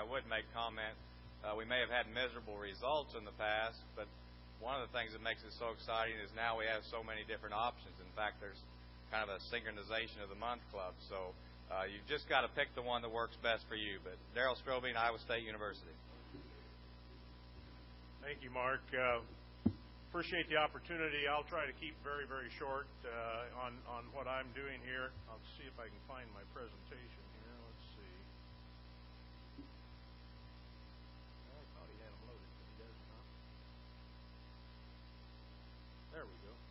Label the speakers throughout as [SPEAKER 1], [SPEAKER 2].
[SPEAKER 1] would make comment. We may have had miserable results in the past, but one of the things that makes it so exciting is now we have so many different options. In fact, there's kind of a synchronization of the month club. So you've just got to pick the one that works best for you. But Darrell Strobing, Iowa State University.
[SPEAKER 2] Thank you, Mark. Appreciate the opportunity. I'll try to keep very, very short on what I'm doing here. I'll see if I can find my presentation here. Let's see. I thought he had them loaded, but he does not. There we go.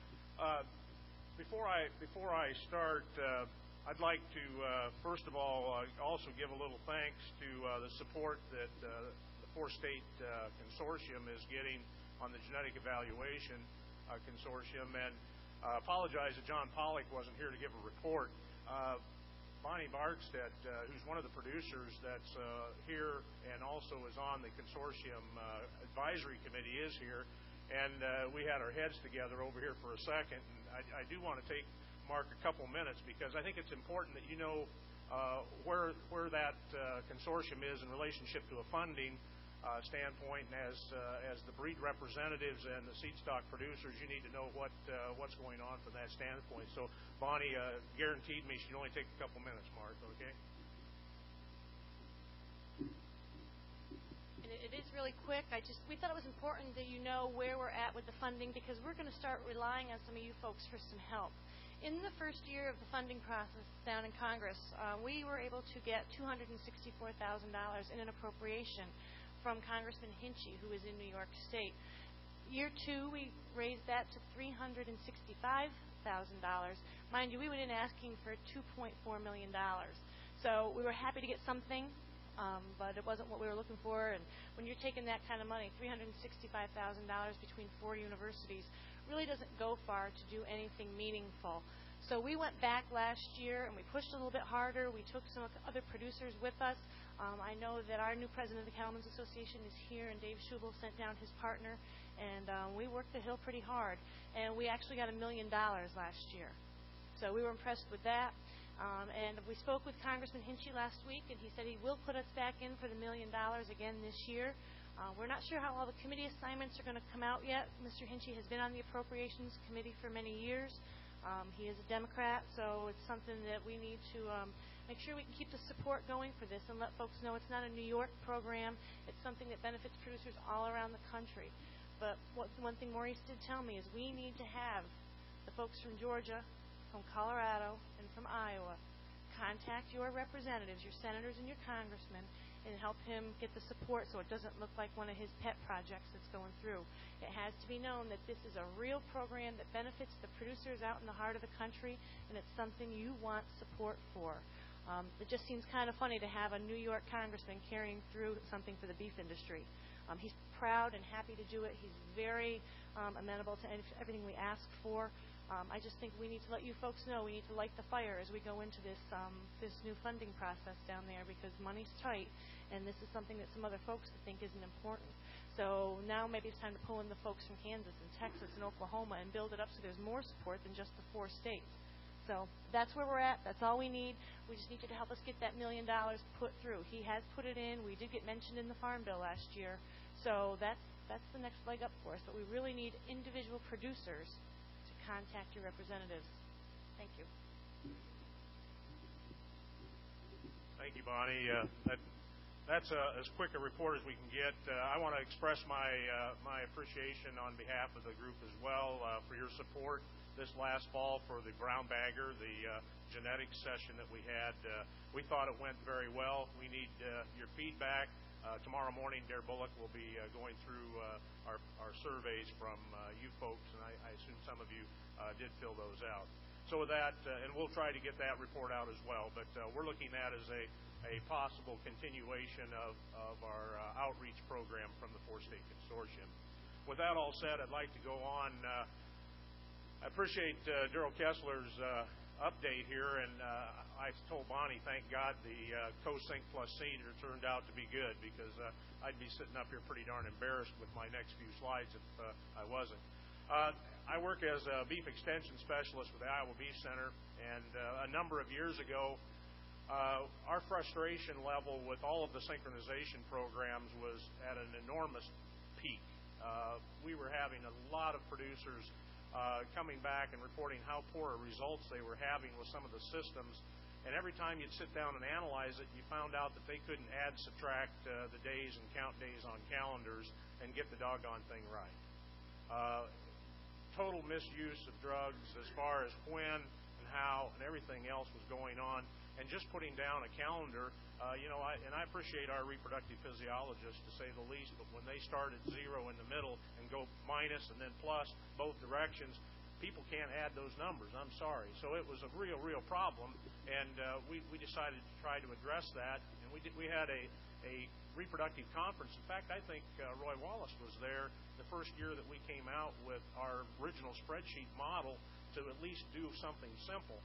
[SPEAKER 2] Before I start, I'd like to first of all also give a little thanks to the support that the four-state consortium is getting on the genetic evaluation consortium, and apologize that John Pollock wasn't here to give a report. Bonnie Barkstead, who's one of the producers that's here and also is on the consortium advisory committee, is here, and we had our heads together over here for a second. And I do want to take, Mark, a couple minutes because I think it's important that you know where that consortium is in relationship to a funding standpoint, and as the breed representatives and the seed stock producers, you need to know what's going on from that standpoint. So Bonnie guaranteed me she'd only take a couple minutes, Mark, okay?
[SPEAKER 3] And it is really quick. We thought it was important that you know where we're at with the funding because we're going to start relying on some of you folks for some help. In the first year of the funding process down in Congress, we were able to get $264,000 in an appropriation from Congressman Hinchey, who is in New York State. Year 2, we raised that to $365,000. Mind you, we went in asking for $2.4 million. So we were happy to get something, but it wasn't what we were looking for. And when you're taking that kind of money, $365,000 between 4 universities, really doesn't go far to do anything meaningful. So we went back last year and we pushed a little bit harder. We took some other producers with us. I know that our new president of the Cattlemen's Association is here, and Dave Schubel sent down his partner, and we worked the Hill pretty hard. And we actually got $1 million last year. So we were impressed with that. And we spoke with Congressman Hinchey last week, and he said he will put us back in for the $1 million again this year. We're not sure how all the committee assignments are going to come out yet. Mr. Hinchey has been on the Appropriations Committee for many years. He is a Democrat, so it's something that we need to make sure we can keep the support going for this and let folks know it's not a New York program. It's something that benefits producers all around the country. But one thing Maurice did tell me is we need to have the folks from Georgia, from Colorado, and from Iowa contact your representatives, your senators and your congressmen, and help him get the support so it doesn't look like one of his pet projects that's going through. It has to be known that this is a real program that benefits the producers out in the heart of the country, and it's something you want support for. It just seems kind of funny to have a New York congressman carrying through something for the beef industry. He's proud and happy to do it. He's very amenable to everything we ask for. I just think we need to let you folks know we need to light the fire as we go into this new funding process down there because money's tight, and this is something that some other folks think isn't important. So now maybe it's time to pull in the folks from Kansas and Texas and Oklahoma and build it up so there's more support than just the 4 states. So that's where we're at. That's all we need. We just need you to help us get that $1 million put through. He has put it in. We did get mentioned in the Farm Bill last year. So that's the next leg up for us. But we really need individual producers to contact your representatives. Thank you.
[SPEAKER 2] Thank you, Bonnie. That's as quick a report as we can get. I want to express my appreciation on behalf of the group as well for your support this last fall for the brown bagger, the genetics session that we had. We thought it went very well. We need your feedback. Tomorrow morning, Dare Bullock will be going through our surveys from you folks, and I assume some of you did fill those out. So with that, and we'll try to get that report out as well, but we're looking at as a possible continuation of our outreach program from the 4-state consortium. With that all said, I'd like to go on. I appreciate Darrell Kessler's update here, and I told Bonnie, thank God the Co-Sync Plus Senior turned out to be good because I'd be sitting up here pretty darn embarrassed with my next few slides if I wasn't. I work as a beef extension specialist with the Iowa Beef Center, and a number of years ago Our frustration level with all of the synchronization programs was at an enormous peak. We were having a lot of producers coming back and reporting how poor results they were having with some of the systems. And every time you'd sit down and analyze it, you found out that they couldn't add, subtract the days and count days on calendars and get the doggone thing right. Total misuse of drugs as far as when and how and everything else was going on. And just putting down a calendar, I appreciate our reproductive physiologists, to say the least, but when they start at zero in the middle and go minus and then plus both directions, people can't add those numbers. I'm sorry. So it was a real problem, and we decided to try to address that. And we had a reproductive conference. In fact, I think Roy Wallace was there the first year that we came out with our original spreadsheet model to at least do something simple.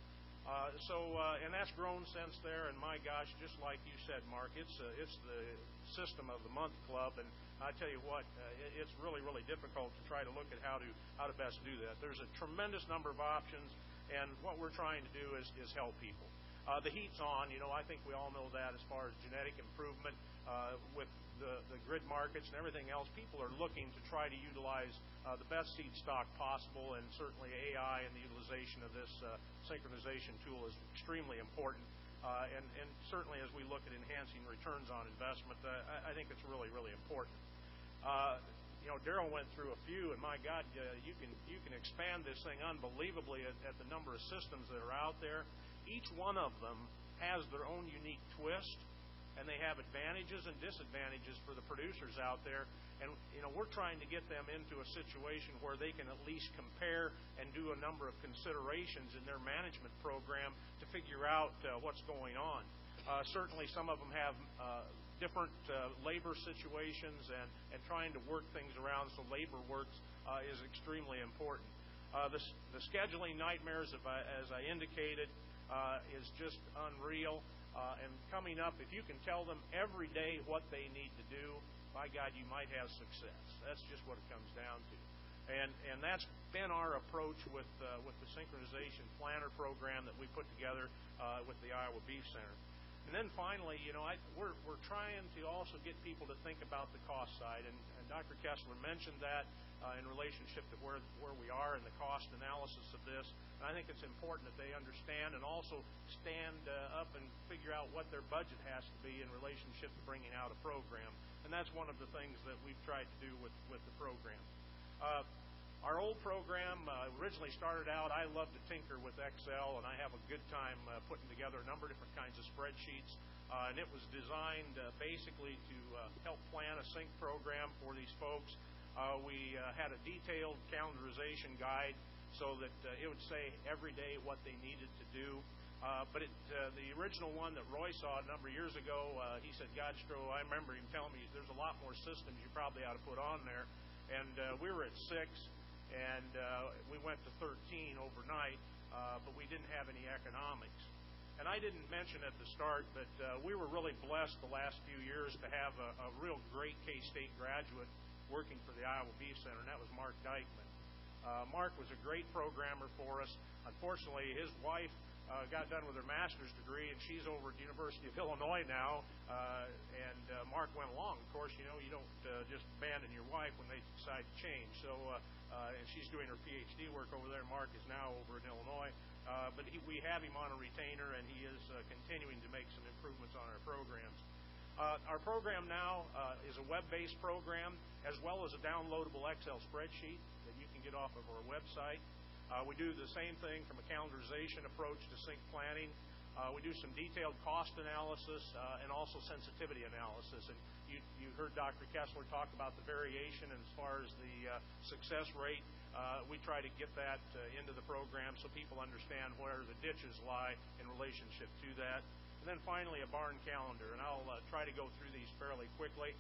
[SPEAKER 2] And that's grown since there. And my gosh, just like you said, Mark, it's the system of the month club. And I tell you what, it's really difficult to try to look at how to best do that. There's a tremendous number of options, and what we're trying to do is help people. The heat's on. I think we all know that as far as genetic improvement with the grid markets and everything else. People are looking to try to utilize the best seed stock possible, and certainly AI and the utilization of this synchronization tool is extremely important. And certainly as we look at enhancing returns on investment, I think it's really important. Darrell went through a few, and my God, you can expand this thing unbelievably at the number of systems that are out there. Each one of them has their own unique twist, and they have advantages and disadvantages for the producers out there. And we're trying to get them into a situation where they can at least compare and do a number of considerations in their management program to figure out what's going on. Certainly some of them have different labor situations, and trying to work things around so labor works is extremely important. The scheduling nightmares, as I indicated, is just unreal. And coming up, if you can tell them every day what they need to do, by God, you might have success. That's just what it comes down to. And that's been our approach with the synchronization planner program that we put together with the Iowa Beef Center. And then finally, we're trying to also get people to think about the cost side. And Dr. Kessler mentioned that in relationship to where we are in the cost analysis of this. And I think it's important that they understand and also stand up and figure out what their budget has to be in relationship to bringing out a program. And that's one of the things that we've tried to do with the program. Our old program originally started out, I love to tinker with Excel, and I have a good time putting together a number of different kinds of spreadsheets. And it was designed basically to help plan a sync program for these folks. We had a detailed calendarization guide so that it would say every day what they needed to do. But the original one that Roy saw a number of years ago, he said, Godstro, I remember him telling me there's a lot more systems you probably ought to put on there. And we were at 6, and we went to 13 overnight, but we didn't have any economics. And I didn't mention at the start, but we were really blessed the last few years to have a real great K-State graduate working for the Iowa Beef Center, and that was Mark Dykman. Mark was a great programmer for us. Unfortunately, his wife got done with her master's degree, and she's over at the University of Illinois now, and Mark went along. Of course, you don't just abandon your wife when they decide to change. So, and she's doing her PhD work over there. Mark is now over in Illinois, but we have him on a retainer, and he is continuing to make some improvements on our programs. Our program now is a web-based program, as well as a downloadable Excel spreadsheet that you can get off of our website. We do the same thing from a calendarization approach to sync planning. We do some detailed cost analysis and also sensitivity analysis. And you heard Dr. Kessler talk about the variation as far as the success rate. We try to get that into the program so people understand where the ditches lie in relationship to that. And then finally, a barn calendar. And I'll try to go through these fairly quickly.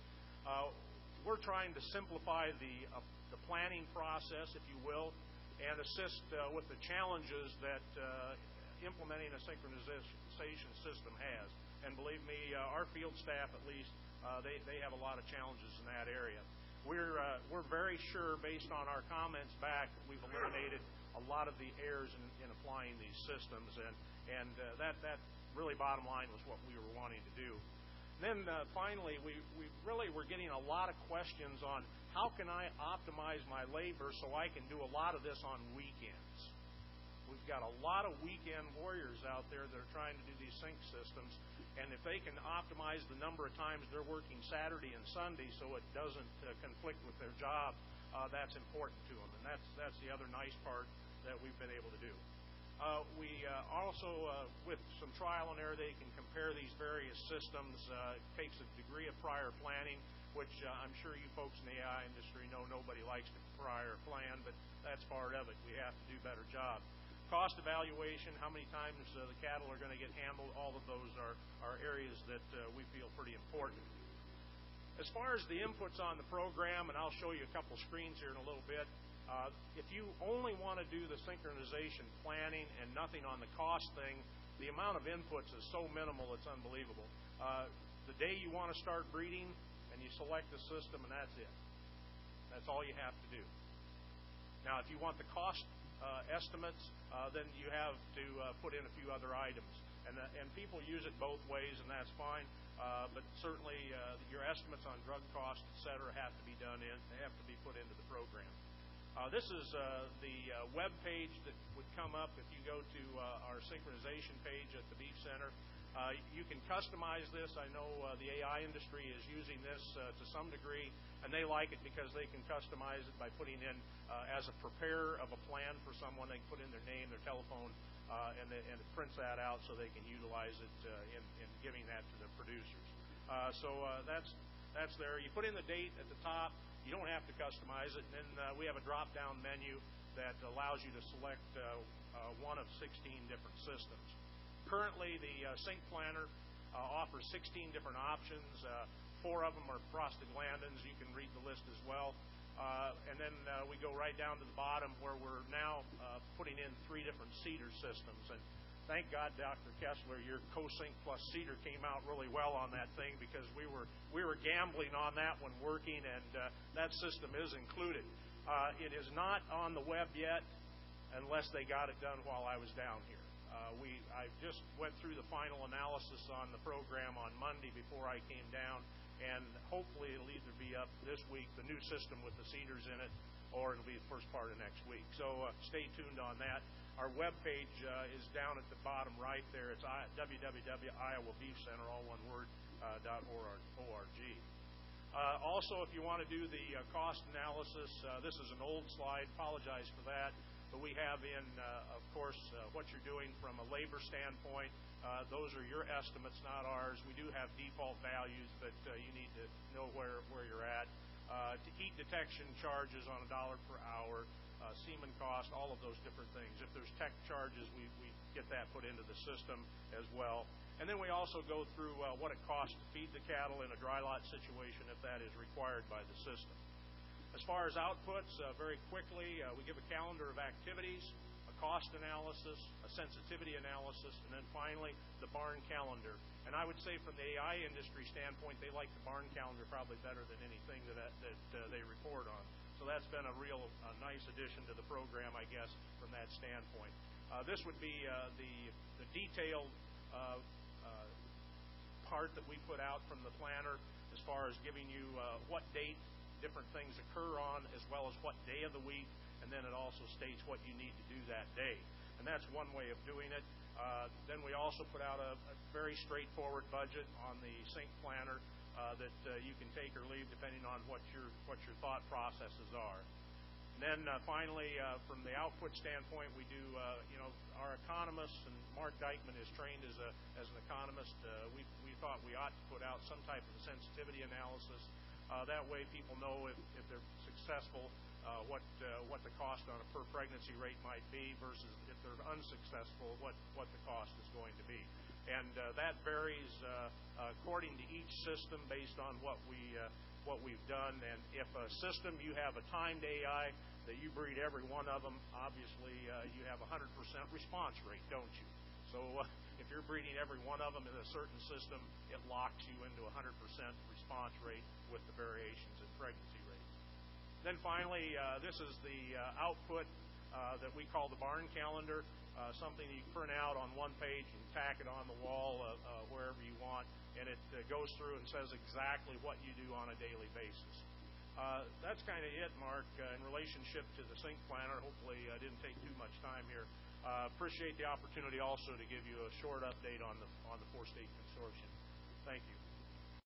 [SPEAKER 2] We're trying to simplify the planning process, if you will, and assist with the challenges that implementing a synchronization system has. And believe me, our field staff, at least, they have a lot of challenges in that area. We're very sure, based on our comments back, that we've eliminated a lot of the errors in applying these systems, and that really bottom line was what we were wanting to do. Then finally, we really were getting a lot of questions on how can I optimize my labor so I can do a lot of this on weekends. We've got a lot of weekend warriors out there that are trying to do these sink systems, and if they can optimize the number of times they're working Saturday and Sunday so it doesn't conflict with their job, that's important to them, and that's the other nice part that we've been able to do. We also, with some trial and error, they can compare these various systems. It takes a degree of prior planning, which I'm sure you folks in the AI industry know nobody likes to prior plan, but that's part of it. We have to do a better job. Cost evaluation, how many times the cattle are going to get handled, all of those are areas that we feel pretty important. As far as the inputs on the program, and I'll show you a couple screens here in a little bit, if you only want to do the synchronization planning and nothing on the cost thing, the amount of inputs is so minimal it's unbelievable. The day you want to start breeding, and you select the system, and that's it. That's all you have to do. Now, if you want the cost estimates, then you have to put in a few other items. And people use it both ways, and that's fine. But certainly your estimates on drug costs, et cetera, have to be done in. They have to be put into the program. This is the web page that would come up if you go to our synchronization page at the Beef Center. You can customize this. I know the AI industry is using this to some degree, and they like it because they can customize it by putting in, as a preparer of a plan for someone, they can put in their name, their telephone, and it prints that out so they can utilize it in giving that to the producers. So that's there. You put in the date at the top. You don't have to customize it. And then we have a drop-down menu that allows you to select one of 16 different systems. Currently, the Sink Planner offers 16 different options. 4 of them are prostaglandins. You can read the list as well. And then we go right down to the bottom where we're now putting in 3 different cedar systems. And thank God, Dr. Kessler, your CoSync plus cedar came out really well on that thing, because we were gambling on that one working, and that system is included. It is not on the web yet unless they got it done while I was down here. I just went through the final analysis on the program on Monday before I came down, and hopefully it'll either be up this week, the new system with the cedars in it, or it'll be the first part of next week. So stay tuned on that. Our web page is down at the bottom right there. It's www.iowabeefcenter, all one word, .org. Also, if you want to do the cost analysis, this is an old slide. Apologize for that. But we have in, of course, what you're doing from a labor standpoint. Those are your estimates, not ours. We do have default values, but you need to know where you're at. To heat detection charges on $1 per hour, semen cost, all of those different things. If there's tech charges, we get that put into the system as well. And then we also go through what it costs to feed the cattle in a dry lot situation if that is required by the system. As far as outputs, very quickly, we give a calendar of activities, a cost analysis, a sensitivity analysis, and then finally the barn calendar. And I would say from the AI industry standpoint, they like the barn calendar probably better than anything that they report on. So that's been a real nice addition to the program, I guess, from that standpoint. This would be the detailed part that we put out from the planner as far as giving you what date different things occur on, as well as what day of the week, and then it also states what you need to do that day. And that's one way of doing it. Then we also put out a very straightforward budget on the Sink Planner that you can take or leave depending on what your thought processes are. And then finally, from the output standpoint, we do, our economists, and Mark Dykman is trained as an economist. We thought we ought to put out some type of a sensitivity analysis. That way people know if they're successful, what the cost on a per pregnancy rate might be versus if they're unsuccessful, what the cost is going to be. And that varies according to each system based on what we've done. And if a system, you have a timed AI that you breed every one of them, obviously you have a 100% response rate, don't you? So if you're breeding every one of them in a certain system, it locks you into a 100% response rate with the variations in pregnancy rates. Then finally, this is the output that we call the barn calendar. something you can print out on one page and tack it on the wall wherever you want, and it goes through and says exactly what you do on a daily basis. That's kind of it, Mark, in relationship to the Sync Planner. Hopefully I didn't take too much time here. Appreciate the opportunity also to give you a short update on the four-state consortium. Thank you.